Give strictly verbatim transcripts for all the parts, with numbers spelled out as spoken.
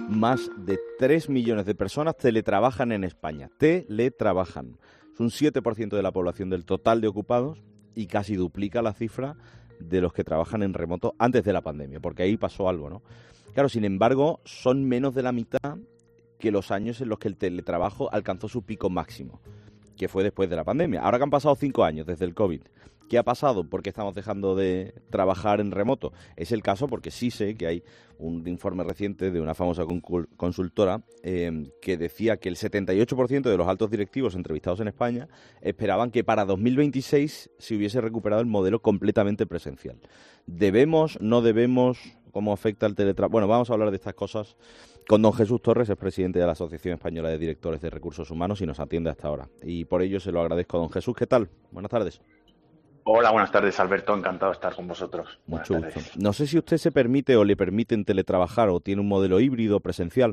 más de tres millones de personas teletrabajan en España. Teletrabajan. Es un siete por ciento de la población del total de ocupados y casi duplica la cifra de los que trabajan en remoto antes de la pandemia, porque ahí pasó algo, ¿no? Claro, sin embargo, son menos de la mitad que los años en los que el teletrabajo alcanzó su pico máximo, que fue después de la pandemia. Ahora que han pasado cinco años desde el COVID, ¿qué ha pasado? ¿Por qué estamos dejando de trabajar en remoto? Es el caso porque sí sé que hay un informe reciente de una famosa consultora eh, que decía que el setenta y ocho por ciento de los altos directivos entrevistados en España esperaban que para dos mil veintiséis se hubiese recuperado el modelo completamente presencial. ¿Debemos? ¿No debemos? ¿Cómo afecta el teletrabajo? Bueno, vamos a hablar de estas cosas con don Jesús Torres, es presidente de la Asociación Española de Directores de Recursos Humanos y nos atiende hasta ahora. Y por ello se lo agradezco. Don Jesús, ¿qué tal? Buenas tardes. Hola, buenas tardes, Alberto. Encantado de estar con vosotros. Buenas Mucho tardes. gusto. No sé si usted se permite o le permiten teletrabajar o tiene un modelo híbrido presencial.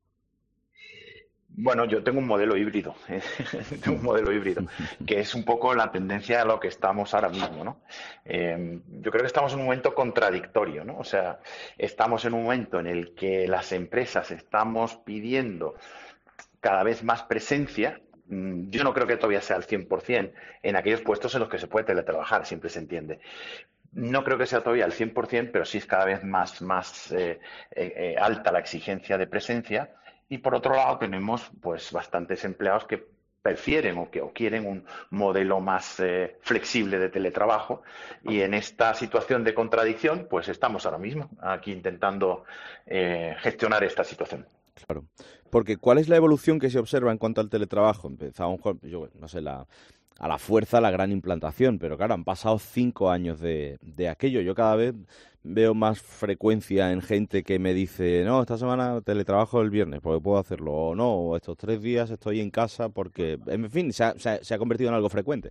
Bueno, yo tengo un modelo híbrido, ¿eh? Tengo un modelo híbrido, que es un poco la tendencia a lo que estamos ahora mismo, ¿no? Eh, yo creo que estamos en un momento contradictorio, ¿no? O sea, estamos en un momento en el que las empresas estamos pidiendo cada vez más presencia. Yo no creo que todavía sea al cien por ciento en aquellos puestos en los que se puede teletrabajar, siempre se entiende. No creo que sea todavía al cien por ciento, pero sí es cada vez más, más eh, eh, alta la exigencia de presencia. Y por otro lado tenemos pues bastantes empleados que prefieren o que o quieren un modelo más eh, flexible de teletrabajo, y en esta situación de contradicción pues estamos ahora mismo aquí intentando eh, gestionar esta situación. Claro, porque ¿cuál es la evolución que se observa en cuanto al teletrabajo? Empezamos con, yo no sé, la, a la fuerza, la gran implantación, pero claro, han pasado cinco años de, de aquello. Yo cada vez veo más frecuencia en gente que me dice, no, esta semana teletrabajo el viernes porque puedo hacerlo, o no, o estos tres días estoy en casa porque, en fin, se ha, se ha, se ha convertido en algo frecuente.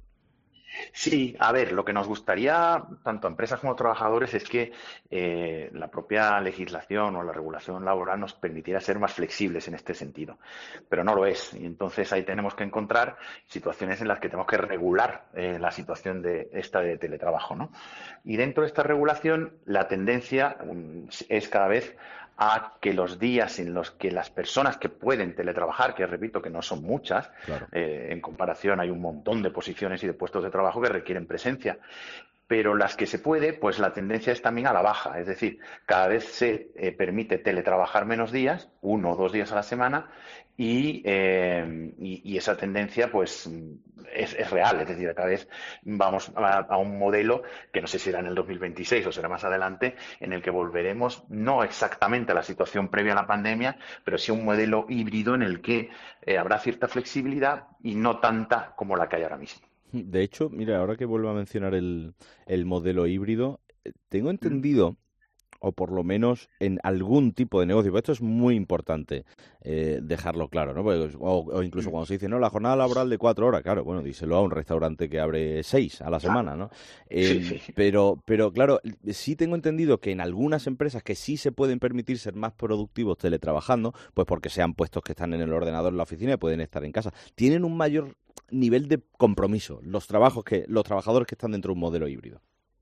Sí, a ver, lo que nos gustaría, tanto a empresas como a trabajadores, es que eh, la propia legislación o la regulación laboral nos permitiera ser más flexibles en este sentido, pero no lo es. Y entonces ahí tenemos que encontrar situaciones en las que tenemos que regular eh, la situación de esta de teletrabajo, ¿no? Y dentro de esta regulación, la tendencia um, es cada vez a que los días en los que las personas que pueden teletrabajar, que repito que no son muchas, Claro. eh, en comparación hay un montón de posiciones y de puestos de trabajo que requieren presencia, pero las que se puede, pues la tendencia es también a la baja, es decir, cada vez se eh, permite teletrabajar menos días, uno o dos días a la semana, y, eh, y, y esa tendencia pues es, es real, es decir, cada vez vamos a, a un modelo que no sé si será en el dos mil veintiséis o será más adelante, en el que volveremos no exactamente a la situación previa a la pandemia, pero sí a un modelo híbrido en el que eh, habrá cierta flexibilidad y no tanta como la que hay ahora mismo. De hecho, mira, ahora que vuelvo a mencionar el, el modelo híbrido, eh, tengo entendido, o por lo menos en algún tipo de negocio, porque esto es muy importante eh, dejarlo claro, ¿no? Porque, o, o incluso cuando se dice, no, la jornada laboral de cuatro horas, claro, bueno, díselo a un restaurante que abre seis a la semana, ¿no? Sí, Eh, sí. pero, pero claro, sí tengo entendido que en algunas empresas que sí se pueden permitir ser más productivos teletrabajando, pues porque sean puestos que están en el ordenador en la oficina y pueden estar en casa, tienen un mayor nivel de compromiso los trabajos que los trabajadores que están dentro de un modelo híbrido.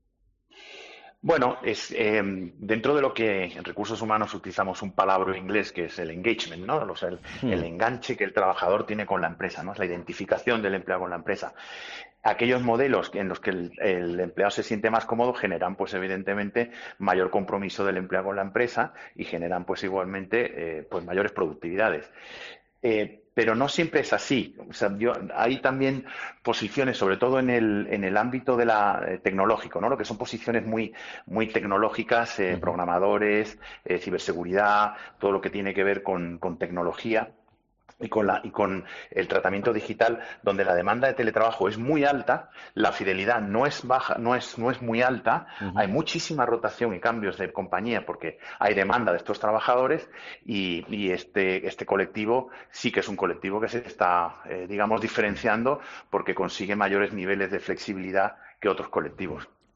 Bueno, es eh, dentro de lo que en recursos humanos utilizamos un palabra inglés que es el engagement, ¿no? O sea, el, el Hmm. enganche que el trabajador tiene con la empresa, ¿no? Es la identificación del empleado con la empresa. Aquellos modelos en los que el, el empleado se siente más cómodo generan, pues evidentemente, mayor compromiso del empleado con la empresa y generan, pues igualmente, eh, pues mayores productividades. Eh, pero no siempre es así. O sea, yo, hay también posiciones, sobre todo en el, en el ámbito de la, eh, tecnológico, ¿no? Lo que son posiciones muy, muy tecnológicas, eh, Ujú. programadores, eh, ciberseguridad, todo lo que tiene que ver con, con tecnología y con, la, y con el tratamiento digital, donde la demanda de teletrabajo es muy alta, la fidelidad no es baja, no es, no es muy alta, Ujú. hay muchísima rotación y cambios de compañía porque hay demanda de estos trabajadores y, y este, este colectivo sí que es un colectivo que se está, eh, digamos, diferenciando porque consigue mayores niveles de flexibilidad que otros colectivos.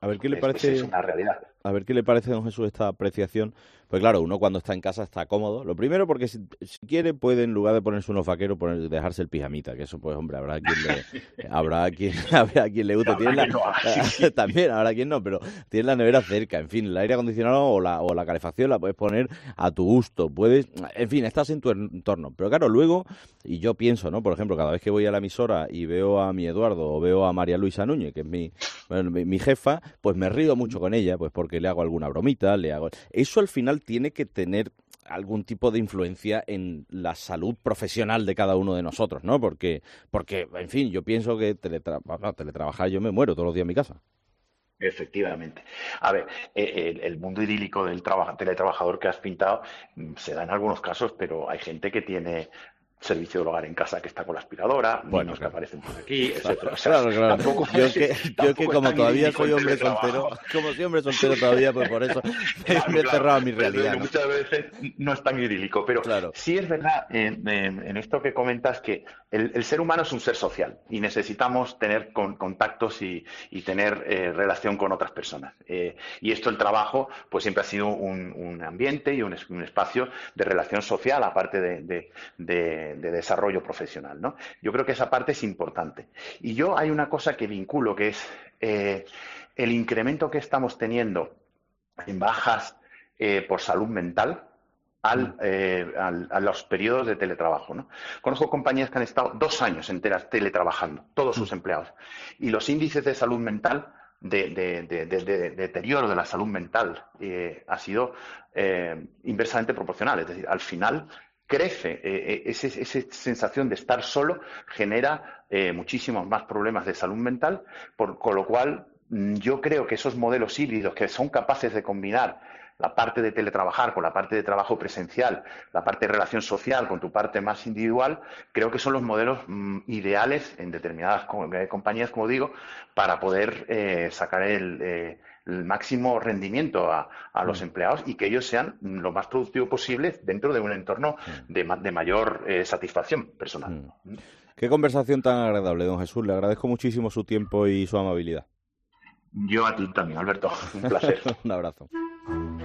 A ver qué le es, parece. es una realidad. A ver qué le parece, don Jesús, esta apreciación. Pues claro, uno cuando está en casa está cómodo. Lo primero porque si, si quiere puede, en lugar de ponerse unos vaqueros, poner, dejarse el pijamita, que eso pues hombre, habrá quien le habrá quien, habrá quien le guste. Tiene la, no, sí, sí. También habrá quien no, pero tienes la nevera cerca, en fin, el aire acondicionado o la, o la calefacción la puedes poner a tu gusto, puedes, en fin, estás en tu entorno. Pero claro, luego, y yo pienso, ¿no? Por ejemplo, cada vez que voy a la emisora y veo a mi Eduardo o veo a María Luisa Núñez, que es mi, bueno, mi, mi jefa, pues me río mucho con ella, pues porque le hago alguna bromita, le hago... Eso al final tiene que tener algún tipo de influencia en la salud profesional de cada uno de nosotros, ¿no? Porque, porque en fin, yo pienso que teletra... bueno, teletrabajar yo me muero todos los días en mi casa. Efectivamente. A ver, eh, el, el mundo idílico del traba- teletrabajador que has pintado mm, se da en algunos casos, pero hay gente que tiene servicio del hogar en casa que está con la aspiradora, Bueno, niños que claro. aparecen por aquí, etcétera. O sea, Claro, claro. tampoco Yo es- que, yo tampoco que es como tan todavía idílico soy el hombre teletrabajo. soltero, como soy hombre soltero todavía, pues por eso Claro, me he claro. cerrado a mi Desde realidad, luego, ¿no? muchas veces no es tan idílico, pero Claro. sí es verdad en, en- en esto que comentas que el, el ser humano es un ser social y necesitamos tener con- contactos y, y tener eh, relación con otras personas. Eh, y esto, el trabajo, pues siempre ha sido un, un ambiente y un, es- un espacio de relación social, aparte de, de- de- de desarrollo profesional, ¿no? Yo creo que esa parte es importante. Y yo hay una cosa que vinculo, que es eh, el incremento que estamos teniendo en bajas eh, por salud mental al, eh, al- a los periodos de teletrabajo, ¿no? Conozco compañías que han estado dos años enteras teletrabajando, todos sus empleados, y los índices de salud mental, de, de- de- de- de- de deterioro de la salud mental, eh, ha sido eh, inversamente proporcional. Es decir, al final crece eh, eh, ese- esa sensación de estar solo, genera eh, muchísimos más problemas de salud mental, por, con lo cual mm, yo creo que esos modelos híbridos que son capaces de combinar la parte de teletrabajar con la parte de trabajo presencial, la parte de relación social con tu parte más individual, creo que son los modelos mm, ideales en determinadas co- eh, compañías, como digo, para poder eh, sacar el, eh, el máximo rendimiento a, a los empleados y que ellos sean mm, lo más productivo posible dentro de un entorno de, ma- de mayor eh, satisfacción personal. Mm. Qué conversación tan agradable, don Jesús. Le agradezco muchísimo su tiempo y su amabilidad. Yo a ti también, Alberto. Un placer. Un abrazo.